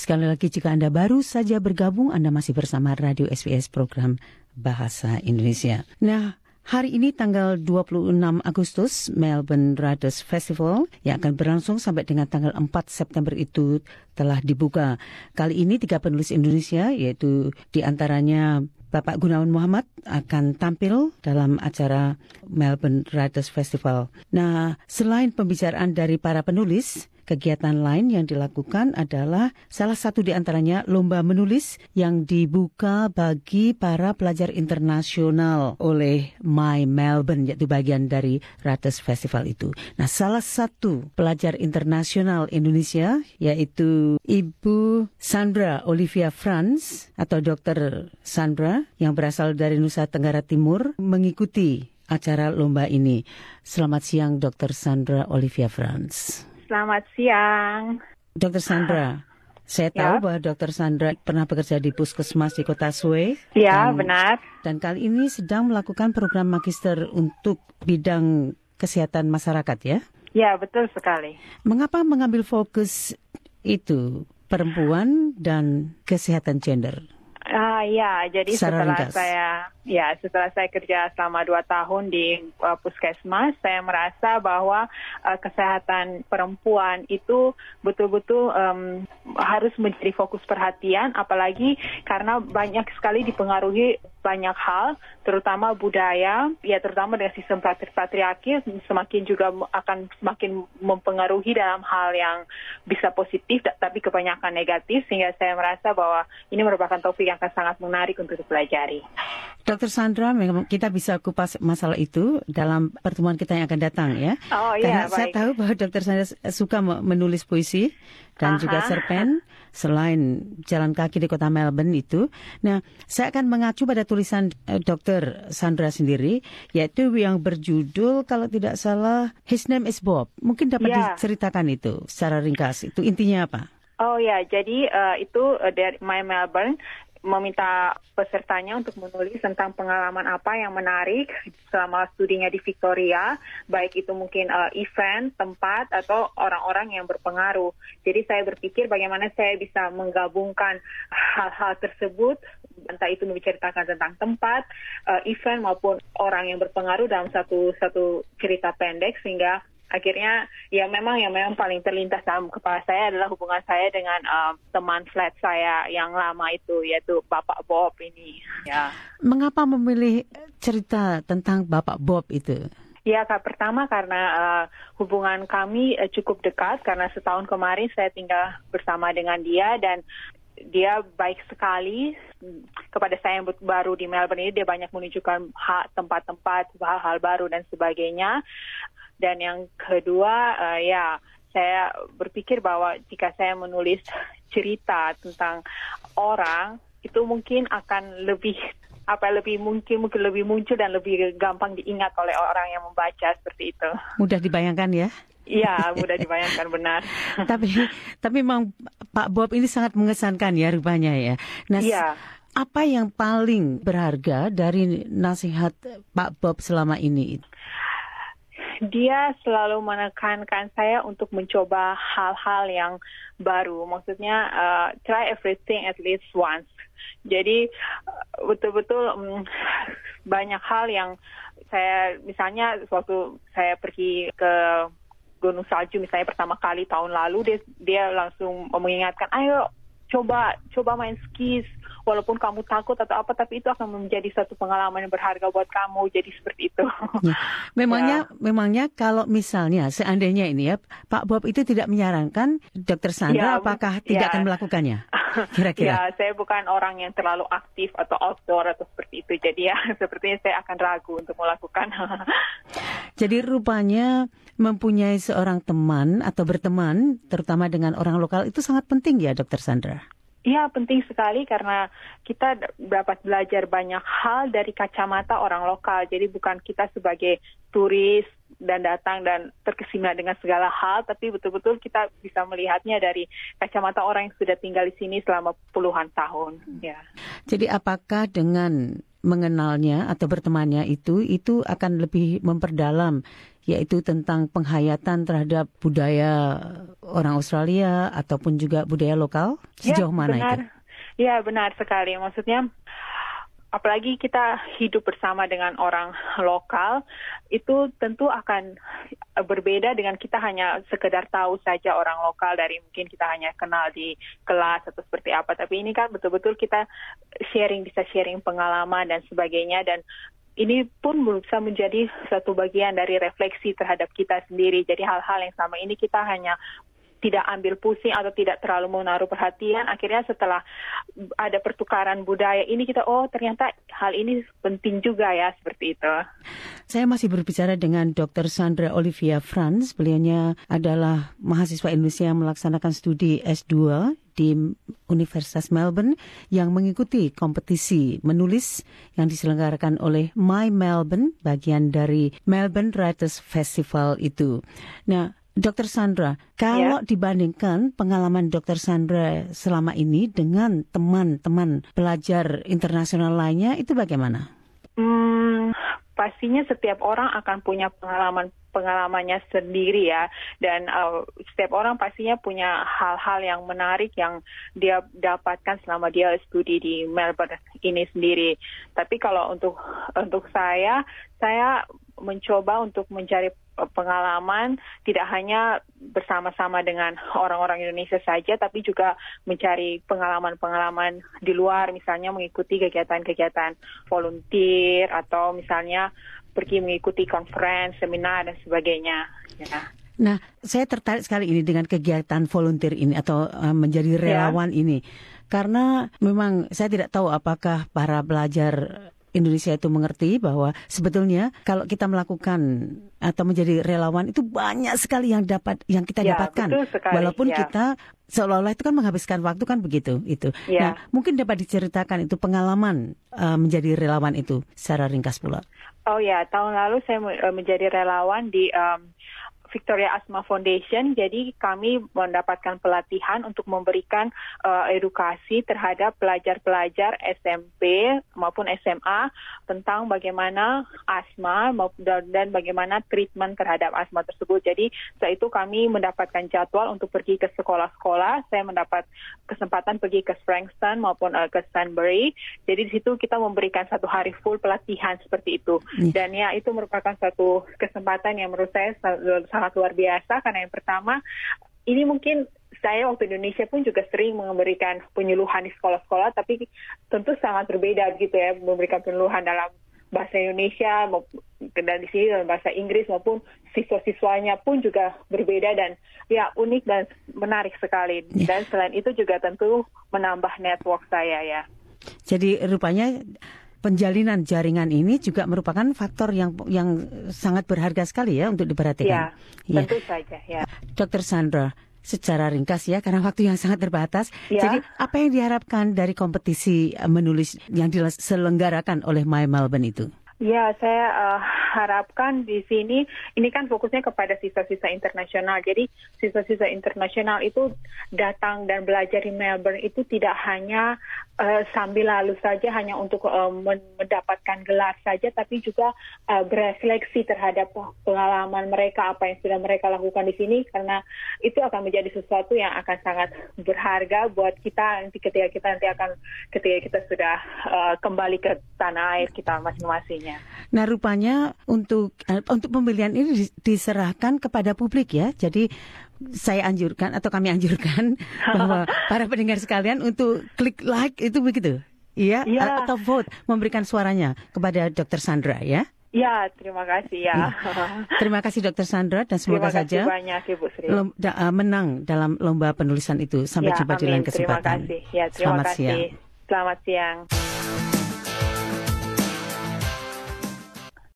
Sekali lagi, jika Anda baru saja bergabung, Anda masih bersama Radio SBS program Bahasa Indonesia. Nah, hari ini tanggal 26 Agustus, Melbourne Writers Festival yang akan berlangsung sampai dengan tanggal 4 September itu telah dibuka. Kali ini 3 penulis Indonesia, yaitu diantaranya Bapak Gunawan Muhammad akan tampil dalam acara Melbourne Writers Festival. Nah, selain pembicaraan dari para penulis, kegiatan lain yang dilakukan adalah salah satu di antaranya lomba menulis yang dibuka bagi para pelajar internasional oleh My Melbourne, yaitu bagian dari Writers Festival itu. Nah, salah satu pelajar internasional Indonesia yaitu Ibu Sandra Olivia Franz atau Dr. Sandra yang berasal dari Nusa Tenggara Timur mengikuti acara lomba ini. Selamat siang, Dr. Sandra Olivia Franz. Selamat siang. Dr. Sandra, saya tahu bahwa Dr. Sandra pernah bekerja di Puskesmas di Kota Sue. Ya, benar. Dan kali ini sedang melakukan program magister untuk bidang kesehatan masyarakat, ya? Ya, betul sekali. Mengapa mengambil fokus itu, perempuan dan kesehatan gender? Ya, jadi setelah saya kerja selama 2 tahun di Puskesmas, saya merasa bahwa kesehatan perempuan itu betul-betul harus menjadi fokus perhatian, apalagi karena banyak sekali dipengaruhi banyak hal, terutama budaya, ya terutama dengan sistem patriarki, semakin juga akan semakin mempengaruhi dalam hal yang bisa positif, tapi kebanyakan negatif, sehingga saya merasa bahwa ini merupakan topik yang akan sangat menarik untuk dipelajari. Dr. Sandra, memang kita bisa kupas masalah itu dalam pertemuan kita yang akan datang, ya. Oh Karena iya, saya baik. tahu bahwa Dr. Sandra suka menulis puisi dan juga cerpen selain jalan kaki di kota Melbourne itu. Nah, saya akan mengacu pada tulisan Dr. Sandra sendiri, yaitu yang berjudul, kalau tidak salah, His Name is Bob. Mungkin dapat diceritakan itu secara ringkas. Itu intinya apa? Oh ya, jadi itu dari My Melbourne meminta pesertanya untuk menulis tentang pengalaman apa yang menarik selama studinya di Victoria, baik itu mungkin event, tempat, atau orang-orang yang berpengaruh. Jadi saya berpikir bagaimana saya bisa menggabungkan hal-hal tersebut, entah itu menceritakan tentang tempat, event maupun orang yang berpengaruh dalam satu cerita pendek, sehingga akhirnya yang memang paling terlintas dalam kepala saya adalah hubungan saya dengan teman flat saya yang lama itu, yaitu Bapak Bob ini. Ya. Mengapa memilih cerita tentang Bapak Bob itu? Ya, pertama karena hubungan kami cukup dekat, karena setahun kemarin saya tinggal bersama dengan dia, dan dia baik sekali kepada saya yang baru di Melbourne ini. Dia banyak menunjukkan tempat-tempat, hal-hal baru dan sebagainya. Dan yang kedua, saya berpikir bahwa jika saya menulis cerita tentang orang, itu mungkin akan lebih mungkin lebih muncul dan lebih gampang diingat oleh orang yang membaca, seperti itu. Mudah dibayangkan, ya? Iya, mudah dibayangkan, benar. Tapi memang Pak Bob ini sangat mengesankan, ya, rupanya, ya. Nah, apa yang paling berharga dari nasihat Pak Bob selama ini? Dia selalu menekankan saya untuk mencoba hal-hal yang baru. Maksudnya, try everything at least once. Jadi, betul-betul banyak hal yang misalnya waktu saya pergi ke Gunung Salju misalnya pertama kali tahun lalu, dia langsung mengingatkan, ayo coba main skis, walaupun kamu takut atau apa, tapi itu akan menjadi satu pengalaman yang berharga buat kamu. Jadi seperti itu. Ya. Memangnya kalau misalnya seandainya ini, ya, Pak Bob itu tidak menyarankan Dr. Sandra, apakah tidak akan melakukannya? Kira-kira. Ya, saya bukan orang yang terlalu aktif atau outdoor atau seperti itu. Jadi ya, sepertinya saya akan ragu untuk melakukan. Jadi rupanya mempunyai seorang teman atau berteman, terutama dengan orang lokal, itu sangat penting, ya, Dr. Sandra? Iya, penting sekali karena kita dapat belajar banyak hal dari kacamata orang lokal. Jadi bukan kita sebagai turis dan datang dan terkesima dengan segala hal, tapi betul-betul kita bisa melihatnya dari kacamata orang yang sudah tinggal di sini selama puluhan tahun. Ya. Jadi apakah dengan mengenalnya atau bertemannya itu akan lebih memperdalam yaitu tentang penghayatan terhadap budaya orang Australia ataupun juga budaya lokal. Sejauh mana benar. itu? Ya, benar sekali. Maksudnya, apalagi kita hidup bersama dengan orang lokal, itu tentu akan berbeda dengan kita hanya sekedar tahu saja orang lokal dari mungkin kita hanya kenal di kelas atau seperti apa. Tapi ini kan betul-betul kita bisa sharing pengalaman dan sebagainya, dan ini pun bisa menjadi satu bagian dari refleksi terhadap kita sendiri. Jadi hal-hal yang sama ini kita hanya tidak ambil pusing atau tidak terlalu menaruh perhatian. Akhirnya setelah ada pertukaran budaya ini kita, ternyata hal ini penting juga ya, seperti itu. Saya masih berbicara dengan Dr. Sandra Olivia Franz. Beliaunya adalah mahasiswa Indonesia yang melaksanakan studi S2 di Universitas Melbourne yang mengikuti kompetisi menulis yang diselenggarakan oleh My Melbourne, bagian dari Melbourne Writers Festival itu. Nah, Dr. Sandra, kalau dibandingkan pengalaman Dr. Sandra selama ini dengan teman-teman pelajar internasional lainnya, itu bagaimana? Pastinya setiap orang akan punya pengalamannya sendiri ya, dan setiap orang pastinya punya hal-hal yang menarik yang dia dapatkan selama dia studi di Melbourne ini sendiri. Tapi kalau untuk saya mencoba untuk mencari pengalaman tidak hanya bersama-sama dengan orang-orang Indonesia saja, tapi juga mencari pengalaman-pengalaman di luar, misalnya mengikuti kegiatan-kegiatan volunteer atau misalnya pergi mengikuti conference, seminar dan sebagainya. Ya. Nah, saya tertarik sekali ini dengan kegiatan volunteer ini atau menjadi relawan ini, karena memang saya tidak tahu apakah para pelajar Indonesia itu mengerti bahwa sebetulnya kalau kita melakukan atau menjadi relawan itu banyak sekali yang kita dapatkan, walaupun kita seolah-olah itu kan menghabiskan waktu kan begitu itu. Nah, mungkin dapat diceritakan itu pengalaman menjadi relawan itu secara ringkas pula. Oh ya, tahun lalu saya menjadi relawan di Victoria Asthma Foundation. Jadi kami mendapatkan pelatihan untuk memberikan edukasi terhadap pelajar-pelajar SMP maupun SMA tentang bagaimana asma dan bagaimana treatment terhadap asma tersebut. Jadi setelah itu kami mendapatkan jadwal untuk pergi ke sekolah-sekolah. Saya mendapat kesempatan pergi ke Frankston maupun ke Sunbury. Jadi di situ kita memberikan 1 hari full pelatihan seperti itu. Dan ya, itu merupakan satu kesempatan yang menurut saya sangat luar biasa, karena yang pertama, ini mungkin saya waktu Indonesia pun juga sering memberikan penyuluhan di sekolah-sekolah, tapi tentu sangat berbeda begitu ya, memberikan penyuluhan dalam bahasa Indonesia dan di sini dalam bahasa Inggris, maupun siswa-siswanya pun juga berbeda dan ya unik dan menarik sekali. Dan selain itu juga tentu menambah network saya ya. Jadi rupanya penjalinan jaringan ini juga merupakan faktor yang sangat berharga sekali ya untuk diperhatikan. Ya, tentu saja ya. Dr. Sandra, secara ringkas ya, karena waktu yang sangat terbatas. Jadi apa yang diharapkan dari kompetisi menulis yang diselenggarakan oleh My Melbourne itu? Ya, saya harapkan di sini, ini kan fokusnya kepada siswa-siswa internasional. Jadi siswa-siswa internasional itu datang dan belajar di Melbourne itu tidak hanya sambil lalu saja, hanya untuk mendapatkan gelar saja, tapi juga berefleksi terhadap pengalaman mereka, apa yang sudah mereka lakukan di sini, karena itu akan menjadi sesuatu yang akan sangat berharga buat kita nanti ketika kita sudah kembali ke tanah air kita masing-masing. Nah, rupanya untuk pemilihan ini diserahkan kepada publik ya. Jadi saya anjurkan atau kami anjurkan bahwa para pendengar sekalian untuk klik like itu begitu. Iya, atau vote memberikan suaranya kepada Dr. Sandra ya. Ya, terima kasih ya. Terima kasih Dr. Sandra dan semoga saja banyak, Ibu Sri. Menang dalam lomba penulisan itu. Sampai jumpa di lain kesempatan. Terima kasih. Ya, terima kasih. Selamat siang.